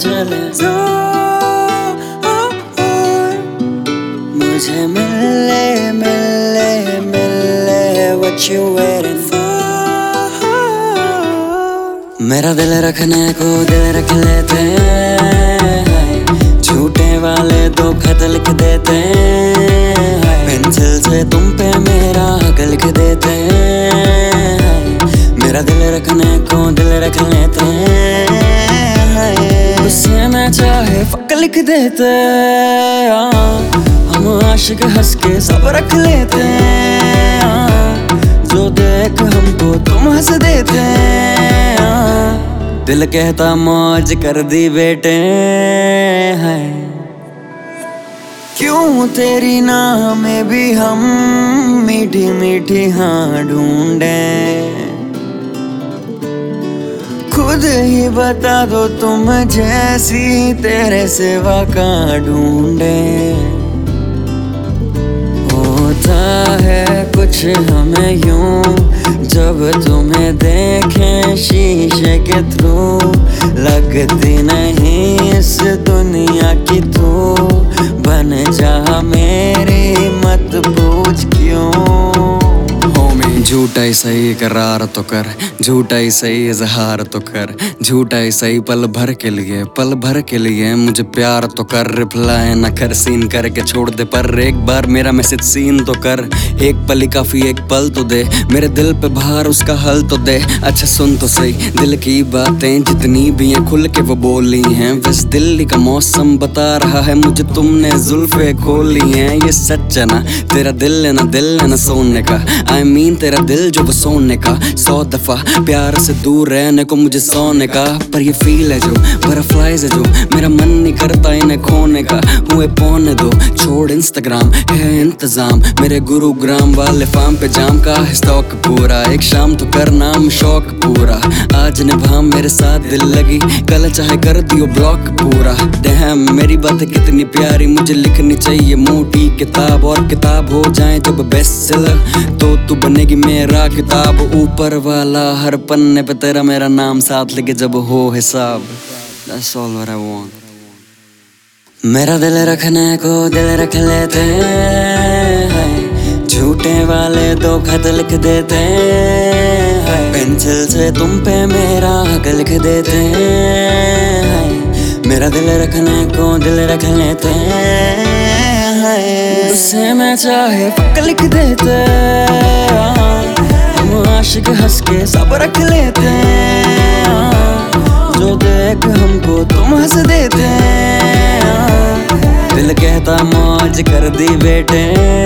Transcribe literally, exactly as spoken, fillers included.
चले मुझे मिले मिले मिले what you waiting for। मेरा दिल रखने को दिल रख लेते हैं, झूठे वाले दो खत लिख देते हैं, पेंसिल से तुम पे मेरा हक लिख देते हैं। मेरा दिल रखने को दिल रख लेते हैं, गुस्से में चाहे फक लिख देते हैं। हम आशिक हंस के सब रख लेते हैं, जो देख हमको तुम हंस देते हैं। दिल कहता मौज कर दी बेटे हैं, क्यों तेरी नाह में भी हम मीठी मीठी हाँ ढूंढे। खुद ही बता दो तुम जैसी तेरे सिवा कहाँ ढूंढे। होता है कुछ हमें यूं जब तुम्हें देखें शीशे के थ्रू, लगती नहीं इस दुनिया की तू, बन जा मेरी मत पूछ क्यों। झूठा ही सही इकरार तो कर, झूठा ही सही इजहार तो कर, झूठा ही सही पल भर के लिए, पल भर के लिए मुझे प्यार तो कर। रिप्लाई न कर सीन करके छोड़ दे, पर एक बार मेरा मैसेज सीन तो कर। एक पल ही काफी एक पल तो दे, मेरे दिल पे बाहर उसका हल तो दे। अच्छा सुन तो सही दिल की बातें जितनी भी हैं खुल के वो बोली हैं। बस दिल्ली का मौसम बता रहा है मुझे तुमने जुल्फे खोली हैं। ये सच है ना तेरा दिल है ना दिल है ना सोने का, आई मीन तेरा दिल जो वो सोने का। सौ दफा प्यार से दूर रहने को मुझे सोने का, पर ये फील है जो बटरफ्लाइज है जो मेरा मन नहीं करता इन्हें खोने का। हुए पौने दो छोड़ इंस्टाग्राम है इंतजाम, मेरे गुरुग्राम वाले फार्म पे जाम का है स्टॉक पूरा। एक शाम तो कर नाम शौक पूरा, आज निभा मेरे साथ दिल लगी, कल चाहे कर दियो ब्लॉक पूरा। डैम मेरी बातें कितनी प्यारी, मुझे लिखनी चाहिए मोटी किताब, और किताब हो जाए जब बेस्ट सेलर तो तू बनेगी मेरा किताब। ऊपर वाला हर पन्ने पे तेरा मेरा नाम साथ लिखे जब हो हिसाब। That's all what I want। मेरा दिल रखने को दिल रख लेते हैं, झूठे वाले दो खत लिख देते हैं, पेंसिल से तुम पे मेरा हक लिख देते हैं। मेरा दिल रखने को दिल रख लेते हैं, गुस्से में चाहे फक लिख देते हैं। हम आशिक हंस के सब रख लेते हैं, जो देख हमको तुम हंस देते हैं। दिल कहता मौज कर दी बेटे।